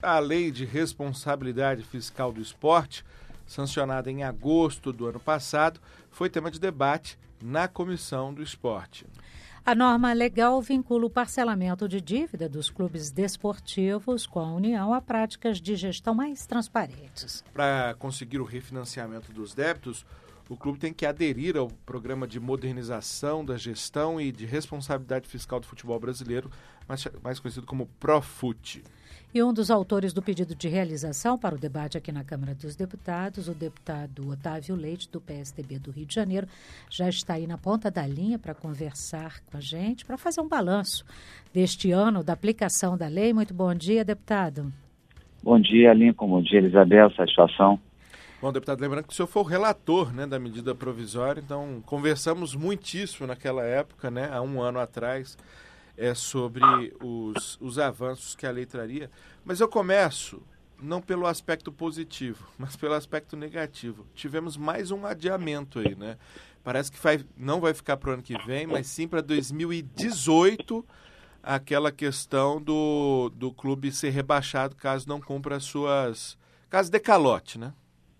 A Lei de Responsabilidade Fiscal do Esporte, sancionada em agosto do ano passado, foi tema de debate na Comissão do Esporte. A norma legal vincula o parcelamento de dívida dos clubes desportivos com a União a práticas de gestão mais transparentes. Para conseguir o refinanciamento dos débitos, o clube tem que aderir ao Programa de Modernização da Gestão e de Responsabilidade Fiscal do Futebol Brasileiro, mais conhecido como Profut. E um dos autores do pedido de realização para o debate aqui na Câmara dos Deputados, o deputado Otávio Leite, do PSDB do Rio de Janeiro, já está aí na ponta da linha para conversar com a gente, para fazer um balanço deste ano da aplicação da lei. Muito bom dia, deputado. Bom dia, Lincoln. Bom dia, Isabel. Satisfação. Bom, deputado, lembrando que o senhor foi o relator, né, da medida provisória, então conversamos muitíssimo naquela época, né, há um ano atrás, sobre os avanços que a lei traria. Mas eu começo não pelo aspecto positivo, mas pelo aspecto negativo. Tivemos mais um adiamento aí, né? Parece que não vai ficar para o ano que vem, mas sim para 2018, aquela questão do clube ser rebaixado caso não cumpra caso dê calote, né?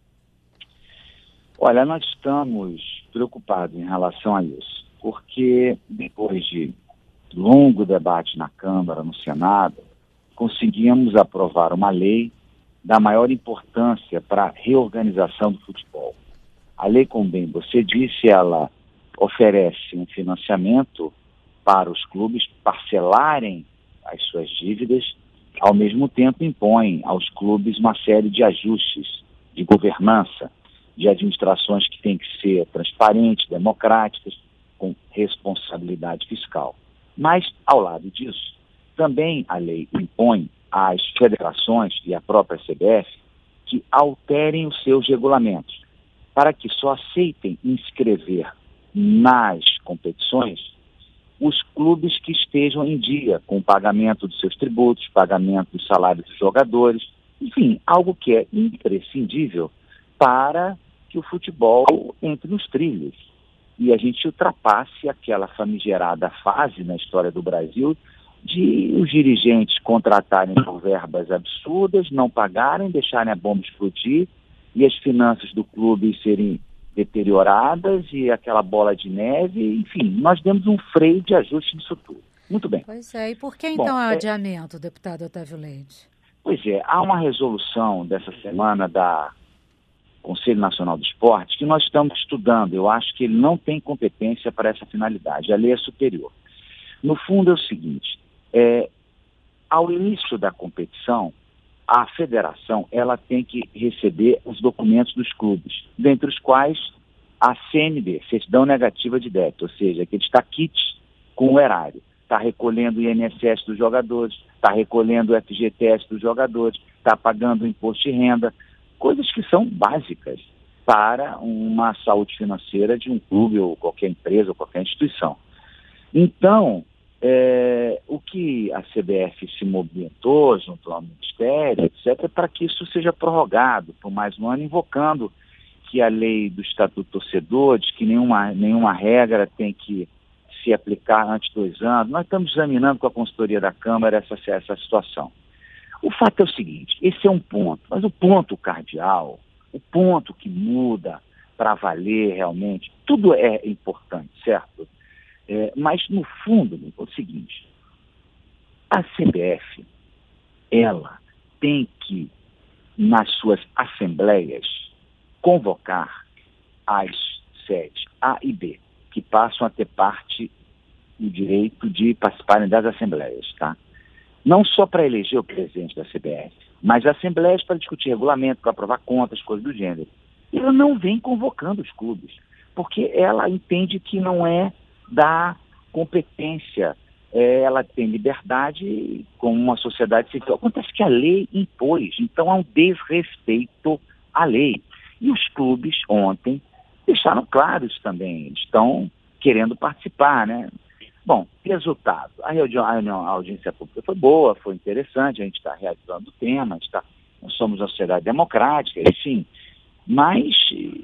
Olha, nós estamos preocupados em relação a isso, porque depois de longo debate na Câmara, no Senado, conseguimos aprovar uma lei da maior importância para a reorganização do futebol. A lei, como bem você disse, ela oferece um financiamento para os clubes parcelarem as suas dívidas, ao mesmo tempo impõe aos clubes uma série de ajustes de governança, de administrações que têm que ser transparentes, democráticas, com responsabilidade fiscal. Mas, ao lado disso, também a lei impõe às federações e à própria CBF que alterem os seus regulamentos, para que só aceitem inscrever nas competições os clubes que estejam em dia com o pagamento dos seus tributos, pagamento dos salários dos jogadores, enfim, algo que é imprescindível para que o futebol entre nos trilhos e a gente ultrapasse aquela famigerada fase na história do Brasil de os dirigentes contratarem por verbas absurdas, não pagarem, deixarem a bomba explodir e as finanças do clube serem deterioradas e aquela bola de neve, enfim, nós demos um freio de ajuste nisso tudo. Muito bem. Pois é, e por que então há adiamento, deputado Otávio Leite? Pois é, há uma resolução dessa semana da Conselho Nacional do Esporte, que nós estamos estudando. Eu acho que ele não tem competência para essa finalidade. A lei é superior. No fundo é o seguinte, ao início da competição, a federação ela tem que receber os documentos dos clubes, dentre os quais a CND, Certidão Negativa de Débito, ou seja, aquele kits com o erário. Está recolhendo o INSS dos jogadores, está recolhendo o FGTS dos jogadores, está pagando o imposto de renda, coisas que são básicas para uma saúde financeira de um clube ou qualquer empresa ou qualquer instituição. Então, o que a CBF se movimentou junto ao Ministério, etc., para que isso seja prorrogado por mais um ano, invocando que a lei do Estatuto do Torcedor diz que nenhuma regra tem que se aplicar antes de 2 anos. Nós estamos examinando com a consultoria da Câmara essa situação. O fato é o seguinte, esse é um ponto, mas o ponto cardeal, o ponto que muda para valer realmente, tudo é importante, certo? Mas no fundo, é o seguinte, a CBF, ela tem que, nas suas assembleias, convocar as sedes A e B, que passam a ter parte do direito de participarem das assembleias, tá? Não só para eleger o presidente da CBF, mas assembleias para discutir regulamento, para aprovar contas, coisas do gênero. Ela não vem convocando os clubes, porque ela entende que não é da competência, ela tem liberdade como uma sociedade civil. Acontece que a lei impôs, então há um desrespeito à lei. E os clubes ontem deixaram claro isso também, eles estão querendo participar, né? Bom, resultado, a audiência pública foi boa, foi interessante, a gente está realizando o tema, nós somos uma sociedade democrática, enfim, mas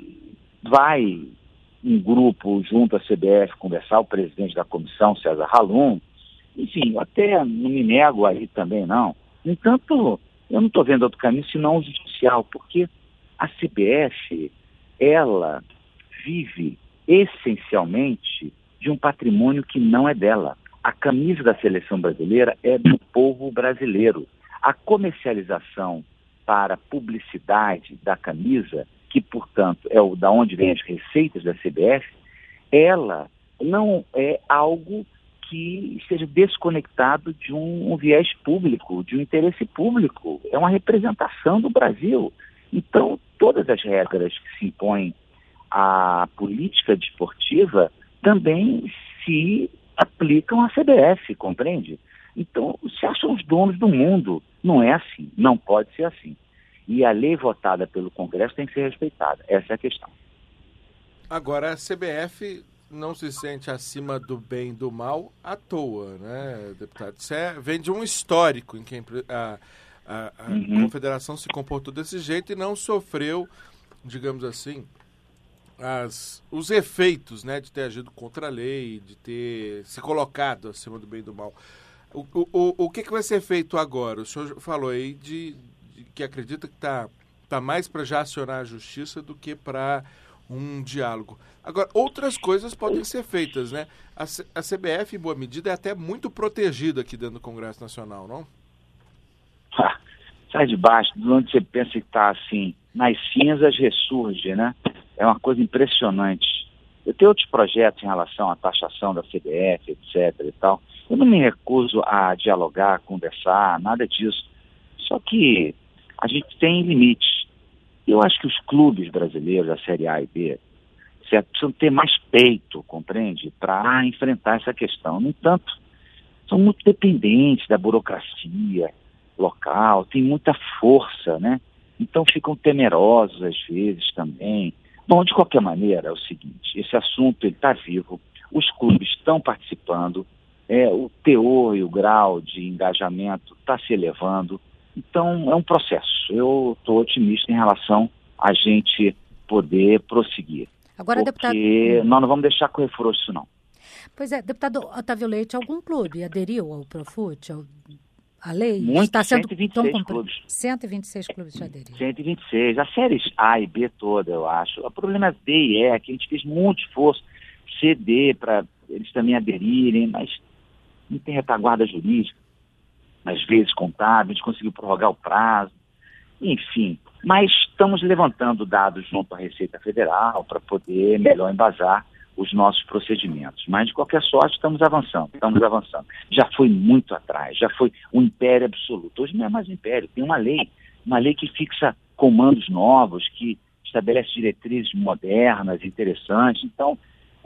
vai um grupo junto à CBF conversar, o presidente da comissão, César Halum, enfim, eu até não me nego aí também não. No entanto, Eu não estou vendo outro caminho senão o judicial, porque a CBF, ela vive essencialmente de um patrimônio que não é dela. A camisa da seleção brasileira é do povo brasileiro. A comercialização para publicidade da camisa, que, portanto, é da onde vem as receitas da CBF, ela não é algo que esteja desconectado de um viés público, de um interesse público. É uma representação do Brasil. Então, todas as regras que se impõem à política desportiva também se aplicam à CBF, compreende? Então, se acham os donos do mundo. Não é assim, não pode ser assim. E a lei votada pelo Congresso tem que ser respeitada. Essa é a questão. Agora, a CBF não se sente acima do bem e do mal à toa, né, deputado? Isso vem de um histórico em que a confederação se comportou desse jeito e não sofreu, digamos assim, os efeitos, né, de ter agido contra a lei, de ter se colocado acima do bem e do mal. O que vai ser feito agora? O senhor falou aí de que acredita que está mais para já acionar a justiça do que para um diálogo. Agora, outras coisas podem ser feitas, né? A CBF, em boa medida, é até muito protegida aqui dentro do Congresso Nacional, não? Sai de baixo, de onde você pensa que está assim, nas cinzas ressurge, né? É uma coisa impressionante. Eu tenho outros projetos em relação à taxação da CBF, etc. e tal. Eu não me recuso a dialogar, conversar, nada disso. Só que a gente tem limites. Eu acho que os clubes brasileiros, da Série A e B, certo, precisam ter mais peito, compreende? Para enfrentar essa questão. No entanto, são muito dependentes da burocracia local, tem muita força, né? Então ficam temerosos às vezes também. Bom, de qualquer maneira, é o seguinte, esse assunto está vivo, os clubes estão participando, o teor e o grau de engajamento está se elevando. Então, é um processo. Eu estou otimista em relação a gente poder prosseguir. Agora, porque deputado... nós não vamos deixar correr frouxo, não. Pois é, deputado Otávio Leite, algum clube aderiu ao Profut, a lei? Muito, está sendo 126 clubes. 126 clubes já aderiram. 126. As séries A e B toda, eu acho. O problema é D e E, que a gente fez muito esforço, C, D, para eles também aderirem, mas não tem retaguarda jurídica. Às vezes contábil, a gente conseguiu prorrogar o prazo, enfim. Mas estamos levantando dados junto à Receita Federal para poder melhor embasar os nossos procedimentos. Mas, de qualquer sorte, estamos avançando. Já foi muito atrás, já foi um império absoluto. Hoje não é mais um império, tem uma lei que fixa comandos novos, que estabelece diretrizes modernas, interessantes. Então,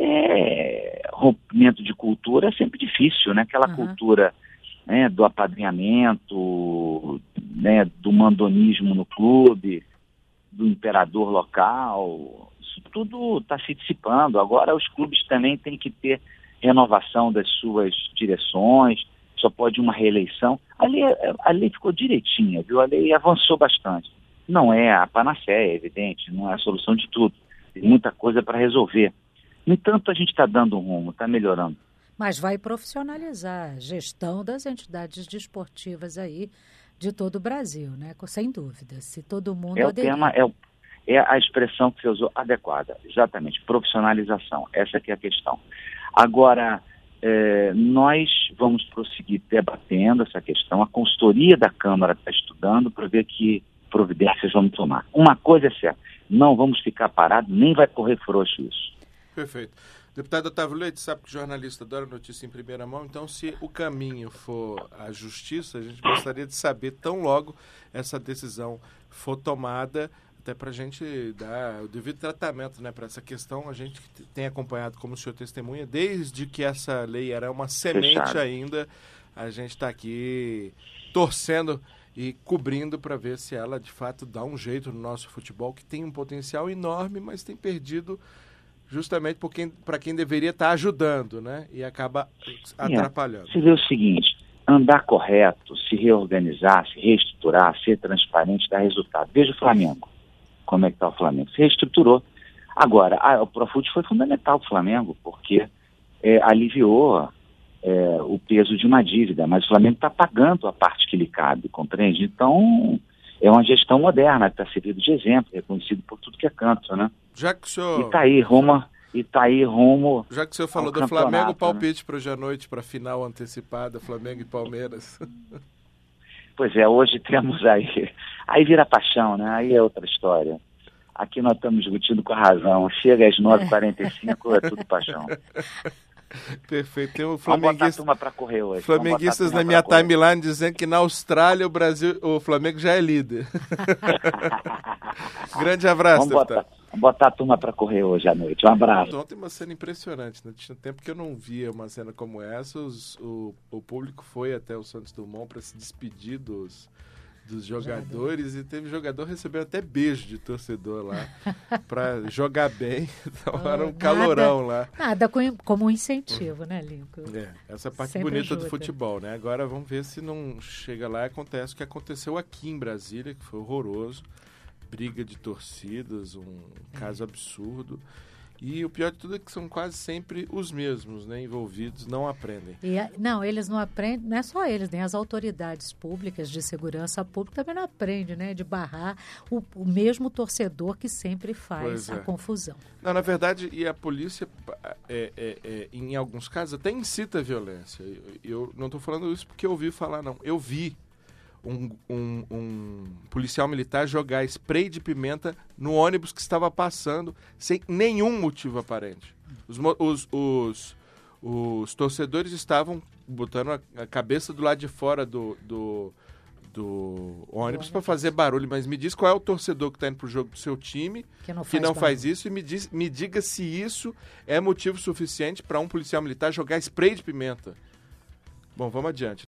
rompimento de cultura é sempre difícil, né? Aquela cultura... do apadrinhamento, do mandonismo no clube, do imperador local, isso tudo está se dissipando. Agora os clubes também têm que ter renovação das suas direções, só pode uma reeleição. A lei ficou direitinha, viu? A lei avançou bastante. Não é a panaceia, é evidente, não é a solução de tudo. Tem muita coisa para resolver. No entanto, a gente está dando um rumo, está melhorando. Mas vai profissionalizar a gestão das entidades desportivas aí de todo o Brasil, né? Sem dúvida. Se todo mundo aderir. É a expressão que você usou adequada, exatamente, profissionalização. Essa que é a questão. Agora, nós vamos prosseguir debatendo essa questão. A consultoria da Câmara está estudando para ver que providências vamos tomar. Uma coisa é certa, não vamos ficar parados, nem vai correr frouxo isso. Perfeito. Deputado Otávio Leite, sabe que o jornalista adora notícia em primeira mão, então se o caminho for a justiça, a gente gostaria de saber tão logo essa decisão for tomada, até para a gente dar o devido tratamento, né, para essa questão. A gente tem acompanhado, como o senhor testemunha, desde que essa lei era uma semente ainda, a gente está aqui torcendo e cobrindo para ver se ela de fato dá um jeito no nosso futebol, que tem um potencial enorme, mas tem perdido justamente para quem deveria estar ajudando, né? E acaba atrapalhando. Você vê o seguinte, andar correto, se reorganizar, se reestruturar, ser transparente, dá resultado. Veja o Flamengo. Como é que está o Flamengo? Se reestruturou. Agora, o Profut foi fundamental para o Flamengo, porque aliviou o peso de uma dívida, mas o Flamengo está pagando a parte que lhe cabe, compreende? Então, é uma gestão moderna, que está servindo de exemplo, reconhecido por tudo que é canto, né? Já que o senhor... E tá aí rumo Já que o senhor falou do Flamengo, palpite para hoje à noite, para a final antecipada, Flamengo e Palmeiras. Pois é, hoje temos aí vira paixão, né? Aí é outra história. Aqui nós estamos discutindo com a razão. Chega às 9h45, é tudo paixão. Perfeito. Tem Vamos botar a turma para correr hoje. Flamenguistas na minha timeline dizendo que na Austrália o Flamengo já é líder. Grande abraço, Vamos botar a turma para correr hoje à noite. Um abraço. Ontem uma cena impressionante, né? Tinha tempo que eu não via uma cena como essa. O público foi até o Santos Dumont para se despedir dos jogadores e teve jogador recebendo até beijo de torcedor lá para jogar bem. Então era um calorão lá. Nada como um incentivo, né, Lincoln? Essa parte sempre bonita ajuda. do futebol, né? Agora vamos ver se não chega lá e acontece o que aconteceu aqui em Brasília, que foi horroroso. Briga de torcidas, um caso absurdo. E o pior de tudo é que são quase sempre os mesmos, né, envolvidos, não aprendem. Não, eles não aprendem, não é só eles, nem as autoridades públicas de segurança pública também não aprendem, né, de barrar o mesmo torcedor que sempre faz a confusão. Não, na verdade, e a polícia, em alguns casos, até incita a violência. Eu não estou falando isso porque eu ouvi falar, não. Eu vi um policial militar jogar spray de pimenta no ônibus que estava passando sem nenhum motivo aparente. Os torcedores estavam botando a cabeça do lado de fora do ônibus para fazer barulho, mas me diz qual é o torcedor que está indo para o jogo do seu time que não faz isso e me diga se isso é motivo suficiente para um policial militar jogar spray de pimenta. Bom, vamos adiante.